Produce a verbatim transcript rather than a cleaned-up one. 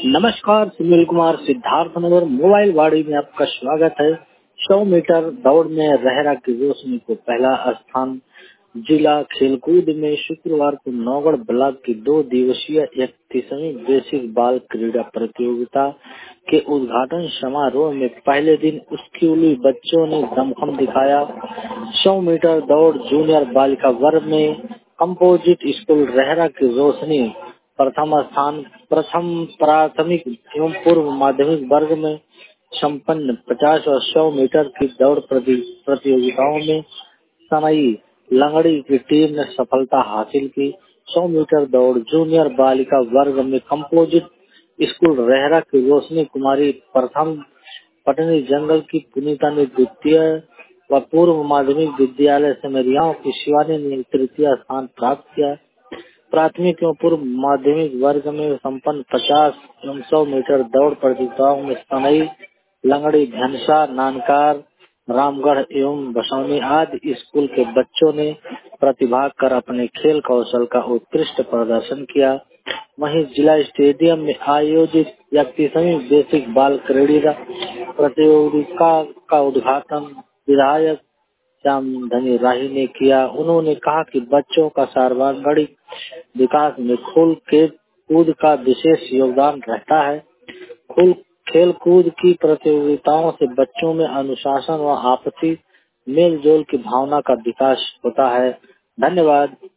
नमस्कार, सुनील कुमार सिद्धार्थ नगर मोबाइल वाड़ी में आपका स्वागत है। सौ मीटर दौड़ में रहरा की रोशनी को पहला स्थान। जिला खेलकूद में शुक्रवार को नौगढ़ ब्लॉक की दो दिवसीय इकतीसवीं बेसिक बाल क्रीड़ा प्रतियोगिता के उद्घाटन समारोह में पहले दिन स्कूली बच्चों ने दमखम दिखाया। सौ मीटर दौड़ जूनियर बालिका वर्ग में कंपोजिट स्कूल रहरा की रोशनी प्रथम स्थान, प्रथम प्राथमिक एवं पूर्व माध्यमिक वर्ग में संपन्न पचास और सौ मीटर की दौड़ प्रति, प्रतियोगिताओं में सनई लंगड़ी की टीम ने सफलता हासिल की। सौ मीटर दौड़ जूनियर बालिका वर्ग में कंपोजिट स्कूल रहरा की रोशनी कुमारी प्रथम, पटनी जंगल की पुनीता ने द्वितीय व पूर्व माध्यमिक विद्यालय सेमरियाओं की शिवानी ने तृतीय स्थान प्राप्त किया। प्राथमिक एवं पूर्व माध्यमिक वर्ग में संपन्न पचास एवं सौ मीटर दौड़ प्रतियोगिताओं में सनई लंगड़ी झंसा नानकार रामगढ़ एवं बसौनी आदि स्कूल के बच्चों ने प्रतिभाग कर अपने खेल कौशल का उत्कृष्ट प्रदर्शन किया। वहीं जिला स्टेडियम में आयोजित इकतीसवीं बेसिक बाल क्रीड़ा प्रतियोगिता का उद्घाटन विधायक श्यामधनी राही ने किया। उन्होंने कहा कि बच्चों का सर्वांगीण विकास में खेल के कूद का विशेष योगदान रहता है। खेल खेल कूद की प्रतियोगिताओं से बच्चों में अनुशासन व आपसी मेल जोल की भावना का विकास होता है। धन्यवाद।